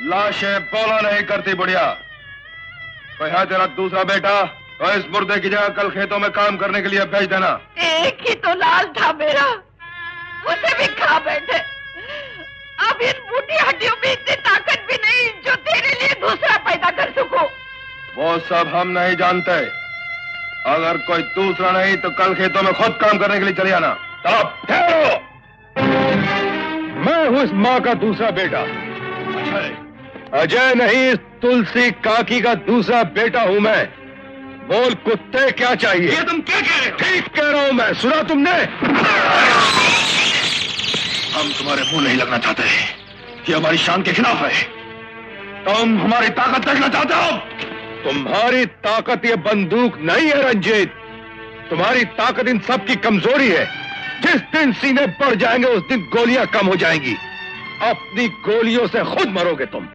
लाशें बोला नहीं करती बुढ़िया। कोई है तेरा दूसरा बेटा तो इस मुर्दे की जगह कल खेतों में काम करने के लिए भेज देना। एक ही तो लाल था मेरा, उसे भी खा बैठे। अब इन बूढ़ी हड्डियों में इतनी ताकत भी नहीं जो तेरे लिए दूसरा पैदा कर सकूं। वो सब हम नहीं जानते। अगर कोई दूसरा नहीं तो कल खेतों में खुद काम करने के लिए चले आना। चलो ठहरो। मैं हूँ इस माँ का दूसरा बेटा। अजय नहीं, इस तुलसी काकी का दूसरा बेटा हूँ मैं। बोल कुत्ते, क्या चाहिए? ये तुम क्या कह रहे हो? ठीक कह रहा हूँ मैं, सुना तुमने? हम तुम्हारे मुंह नहीं लगना चाहते। ये हमारी शान के खिलाफ है। तुम हमारी ताकत देखना चाहते हो? तुम्हारी ताकत ये बंदूक नहीं है रंजीत। तुम्हारी ताकत इन सब की कमजोरी है। जिस दिन सीने बढ़ जाएंगे उस दिन गोलियां कम हो जाएंगी। अपनी गोलियों से खुद मरोगे तुम।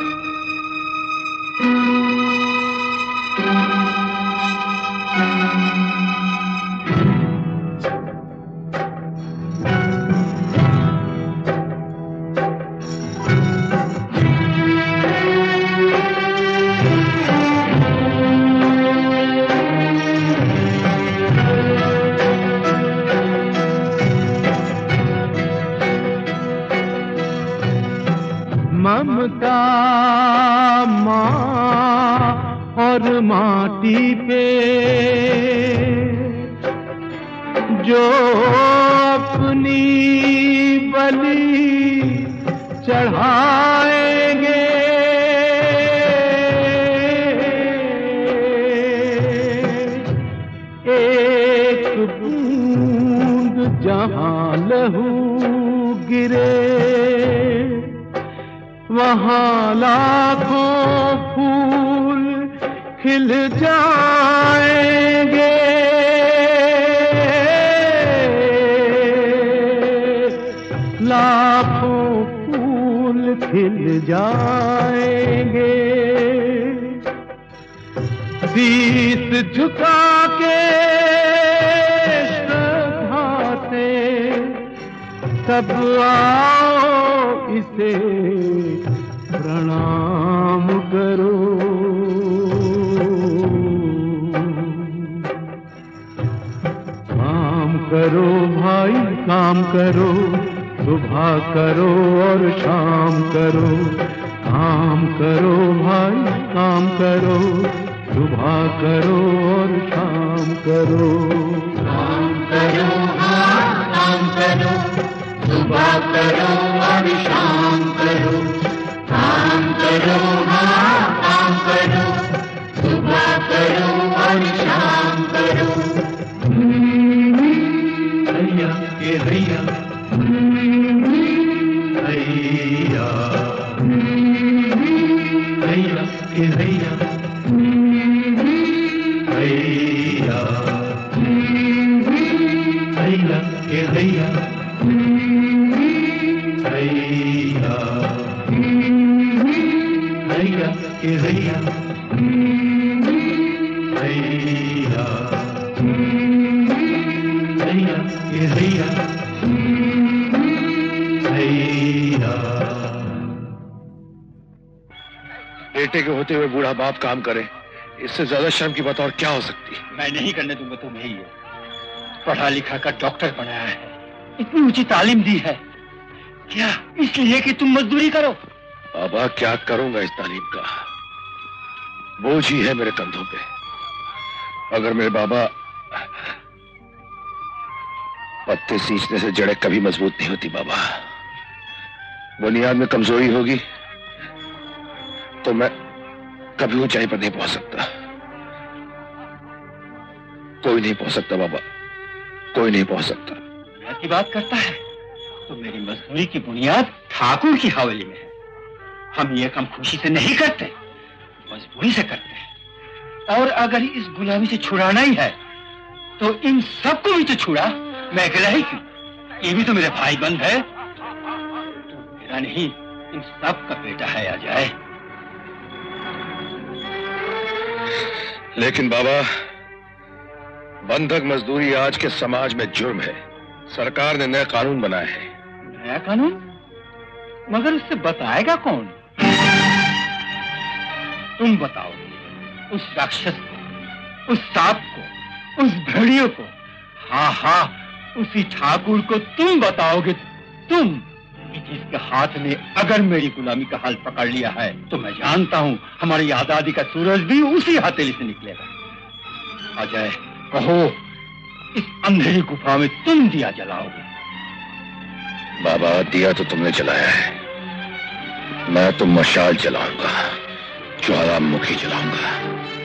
ममता माँ और माटी पे जो अपनी बलि चढ़ाएंगे, एक बूंद जहाँ लहू गिरे वहाँ लाखों फूल खिल जाएंगे। लाखों फूल खिल जाएंगे। शीश झुका के श्रद्धा से सब आओ इसे प्रणाम करो। काम करो भाई, काम करो, सुबह करो और शाम करो। काम करो भाई, काम करो, सुबह करो और शाम करो। काम करो हाँ काम करो, सुबह करो और शाम करो। काम करो हाँ काम करो, सुबह करो और शाम करो। हैया के हैया, हैया हैया के हैया, हैया हैया के हैया, हैया हैया के हैया, हैया हैया के हैया, हैया। बेटे के होते हुए बूढ़ा बाप काम करे, इससे ज्यादा शर्म की बात और क्या हो सकती? मैं नहीं करने दूंगा तुम्हें ये। पढ़ा लिखा कर डॉक्टर बनाया है, इतनी ऊंची तालीम दी है, क्या इसलिए कि तुम मजदूरी करो? बाबा क्या करूंगा इस तालीम का, बोझ ही है मेरे कंधों पे। अगर मेरे बाबा पत्ते सींचने से जड़ें कभी मजबूत नहीं होती बाबा। बुनियाद में कमजोरी होगी तो मैं कभी ऊंचाई पर नहीं पहुंच सकता। कोई नहीं पहुंच सकता बाबा, कोई नहीं पहुंच सकता। बुनियाद की बात करता है तो मेरी मजदूरी की बुनियाद ठाकुर की हवेली में है। हम ये काम खुशी से नहीं करते, मजबूरी से करते हैं। और अगर इस गुलामी से छुड़ाना ही है तो इन सबको भी तो छुड़ा। मैं अकेला ही क्यों? ये भी तो मेरे भाई बंद है। तो मेरा नहीं, इन सब का बेटा है अजय। लेकिन बाबा, बंधक मजदूरी आज के समाज में जुर्म है। सरकार ने नया कानून बनाया है। नया कानून? मगर उससे बताएगा कौन? तुम बताओगे, उस राक्षस को, उस सांप को, उस भेड़ियों को, हाँ हाँ उसी ठाकुर को तुम बताओगे, तुम कि जिसके हाथ ने अगर मेरी गुलामी का हाल पकड़ लिया है तो मैं जानता हूं हमारी आजादी का सूरज भी उसी हथेली से निकलेगा। अजय कहो, इस अंधेरी गुफा में तुम दिया जलाओगे? बाबा, दिया तो तुमने जलाया है, मैं तो मशाल जलाऊंगा, ज्वालामुखी जलाऊंगा।